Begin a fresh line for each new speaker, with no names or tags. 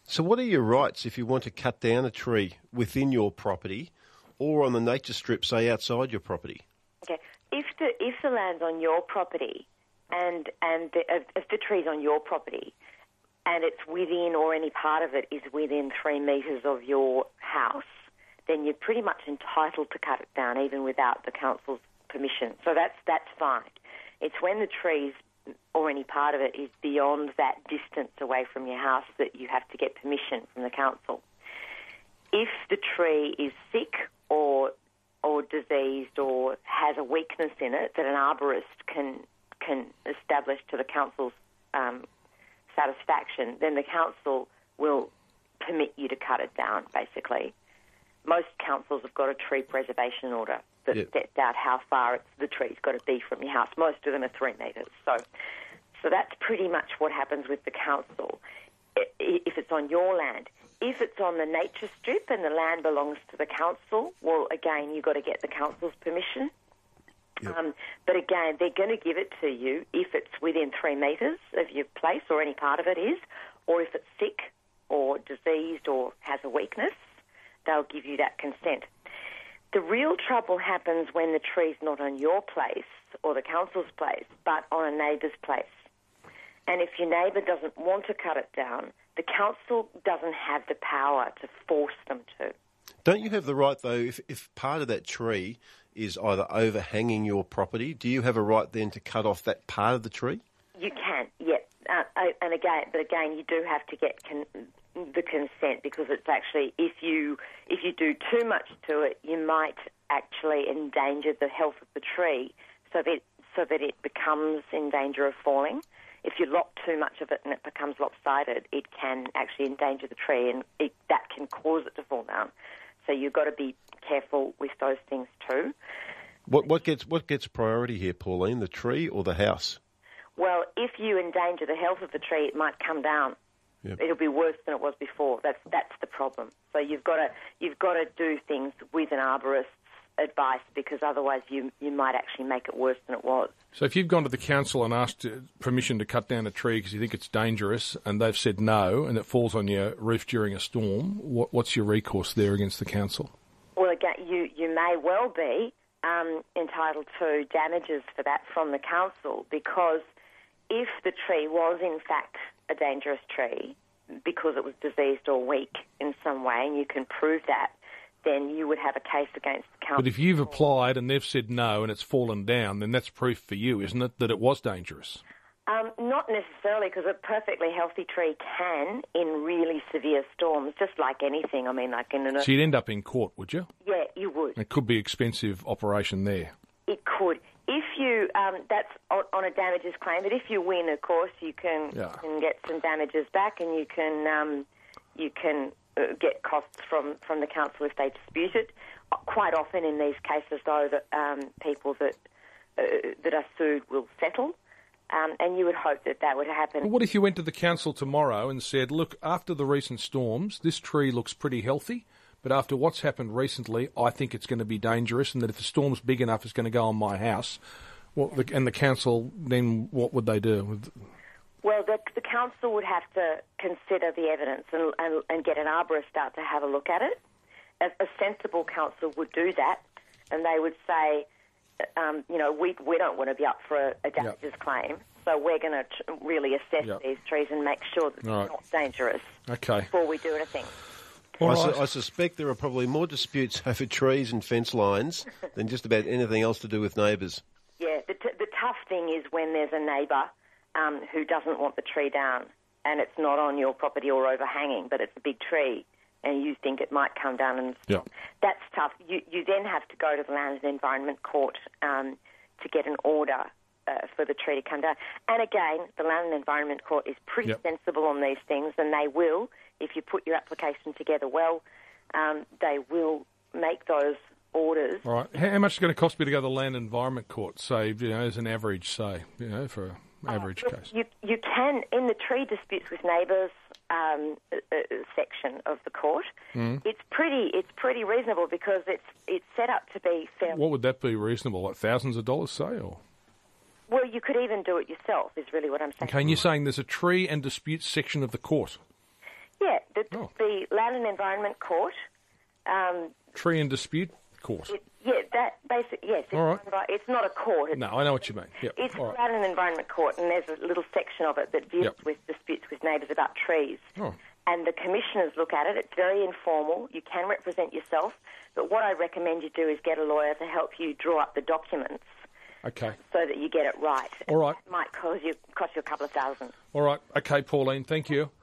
So what are your rights if you want to cut down a tree within your property or on the nature strip, say, outside your property?
Okay. If the land's on your property and if the tree's on your property and it's within, or any part of it is within 3 metres of your house, then you're pretty much entitled to cut it down even without the council's permission. So that's fine. It's when the trees or any part of it is beyond that distance away from your house that you have to get permission from the council. If the tree is sick or diseased or has a weakness in it that an arborist can establish to the council's satisfaction, then the council will permit you to cut it down, basically. Most councils have got a tree preservation order that sets out how far the tree's got to be from your house. Most of them are 3 metres. So that's pretty much what happens with the council if it's on your land. If it's on the nature strip and the land belongs to the council, well, again, you've got to get the council's permission. Yep. But again, they're going to give it to you if it's within 3 metres of your place or any part of it is, or if it's sick or diseased or has a weakness, they'll give you that consent. The real trouble happens when the tree's not on your place or the council's place, but on a neighbour's place. And if your neighbour doesn't want to cut it down, the council doesn't have the power to force them to.
Don't you have the right, though, if part of that tree is either overhanging your property, do you have a right then to cut off that part of the tree?
You can, yeah. And again, you do have to get the consent, because it's actually, if you do too much to it, you might actually endanger the health of the tree so that it becomes in danger of falling. If you lock too much of it and it becomes lopsided, it can actually endanger the tree, and that can cause it to fall down. So you've got to be careful with those things too.
What gets priority here, Pauline, the tree or the house?
Well, if you endanger the health of the tree, it might come down. Yep. It'll be worse than it was before. That's the problem. So you've got to do things with an arborist's advice, because otherwise you might actually make it worse than it was.
So if you've gone to the council and asked permission to cut down a tree because you think it's dangerous and they've said no and it falls on your roof during a storm, what's your recourse there against the council?
Well, again, you may well be entitled to damages for that from the council, because if the tree was in fact a dangerous tree because it was diseased or weak in some way, and you can prove that, then you would have a case against the council.
But if you've applied and they've said no and it's fallen down, then that's proof for you, isn't it, that it was dangerous?
Not necessarily, because a perfectly healthy tree can, in really severe storms, just like anything. I mean, like in an...
So you'd end up in court, would you?
Yeah, you would.
It could be an expensive operation there.
It could. If you, that's on a damages claim, but if you win, of course, you can get some damages back, and you can get costs from the council if they dispute it. Quite often in these cases, though, that people that are sued will settle, and you would hope that would happen.
Well, what if you went to the council tomorrow and said, look, after the recent storms, this tree looks pretty healthy, but after what's happened recently, I think it's going to be dangerous, and that if the storm's big enough, it's going to go on my house. And the council, then what would they do?
Well, the council would have to consider the evidence and get an arborist out to have a look at it. A sensible council would do that, and they would say, we don't want to be up for a damages claim, so we're going to really assess these trees and make sure that they're not dangerous before we do anything.
I suspect there are probably more disputes over trees and fence lines than just about anything else to do with neighbours.
Yeah, the tough thing is when there's a neighbour who doesn't want the tree down, and it's not on your property or overhanging, but it's a big tree, and you think it might come down. And that's tough. You then have to go to the Land and Environment Court to get an order for the tree to come down. And again, the Land and Environment Court is pretty sensible on these things, and they will, if you put your application together well, they will make those orders.
All right. How much is it going to cost me to go to the Land and Environment Court, say, as an average, say, for an average case?
You can, in the tree disputes with neighbours section of the court, it's pretty reasonable, because it's set up to be fair.
What would that be reasonable, like thousands of dollars, say, or...?
Well, you could even do it yourself, is really what I'm saying.
Okay, and you're saying there's a tree and disputes section of the court?
Yeah, the Land and Environment Court.
Tree and Dispute Court.
Yes.
All right.
It's not a court.
No, I know what you mean. Yep.
It's
All right.
Land and Environment Court, and there's a little section of it that deals with disputes with neighbours about trees.
Oh.
And the commissioners look at it. It's very informal. You can represent yourself. But what I recommend you do is get a lawyer to help you draw up the documents.
Okay.
So that you get it right.
All right.
It might cost you a couple of $1,000.
All right. Okay, Pauline, thank you.